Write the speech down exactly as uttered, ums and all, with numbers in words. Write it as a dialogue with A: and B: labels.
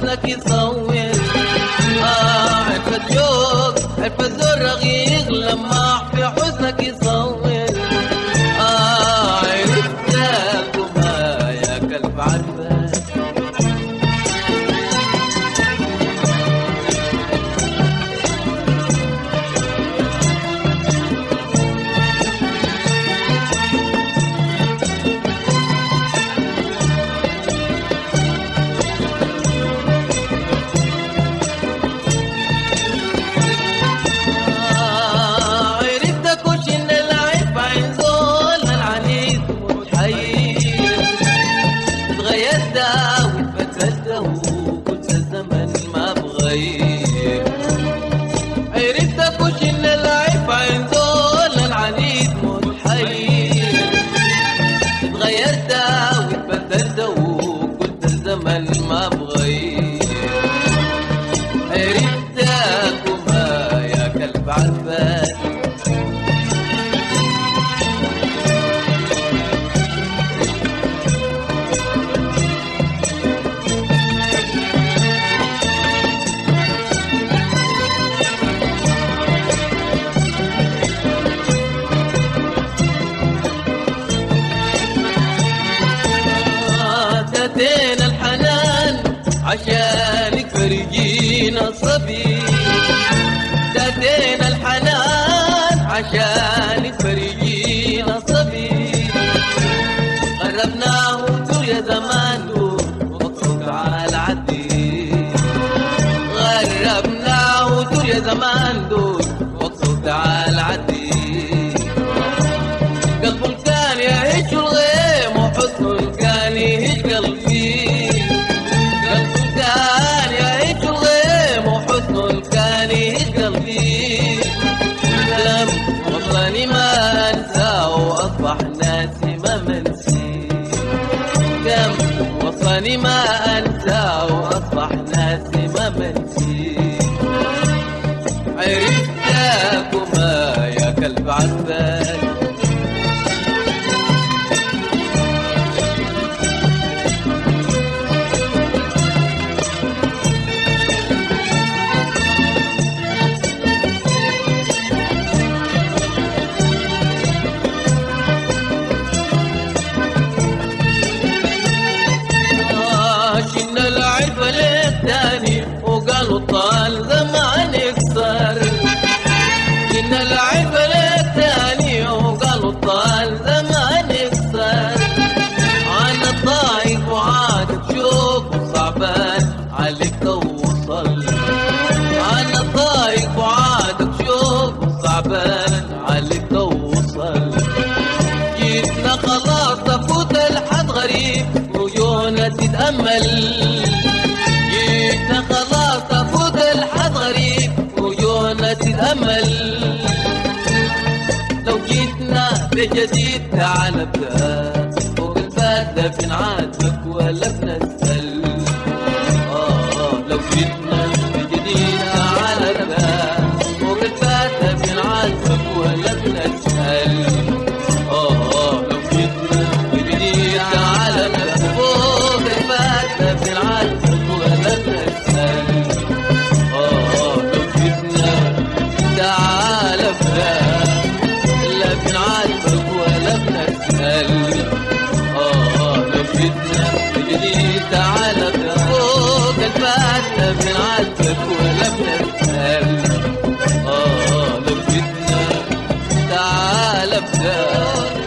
A: حسنك يصور. آه عرفت ذوق عرفت ذوق رقيق لماح في حسنك يصور. آه عرفتك وما يا كلب عرفت. عرفتك وش ان العيب عين ذول العنيد متحير. اتغيرت واتبدلت وكنت الزمن ما بغير. عرفتك وما يا كلب عرفت. تاتينا الحنان عشانك فرجينا الصبي. تاتينا الحنان عشانك فرجينا الصبي. قربناه دور يا زمان دور مقصود على عدي. قربناه دور يا زمان دور مقصود على عدي. قلبه كان يعيش الغيم وحسنه كان يهج قلبي. قلبه كان يعيش الغيم وحسنه كان يهج قلبي. لم وصلني ما انساه واصبح ناسي ما منسي. كم وصلني ما انساه واصبح ناسي ما منسي. عرفتك وما يا كلب عرفت. وقالوا طال زمان يكسر. إن العيب لك تاني وقالوا طال زمان يكسر. أنا طايق وعادك شوف وصعبان عليك توصل. أنا طايق وعادك شوف وصعبان عليك توصل. جيتنا خلاص تفوت الحد غريب وجوهنا تتأمل. جيتنا خلاص تفوت الحد غريب وجوهنا تتأمل. لو جيتنا بجديد تعال ابدا فوق الفاتة بنعاتبك ولا بنسأل. آه لو جيتنا بجديد تعال ابدا فوق الفاتة بنعاتبك ولا بنسأل. آه لو جيتنا بجديد تعال ابدا فوق الفاتة بنعاتبك ولا بنسأل. آه لو جيتنا تعال ابدا لكن عاتبك ولا بنسأل. آه لو جيتنا بجديد تعال ابدا فوق الفاتة بنعاتبك ولا بنسأل. آه لو جيتنا تعال ابدا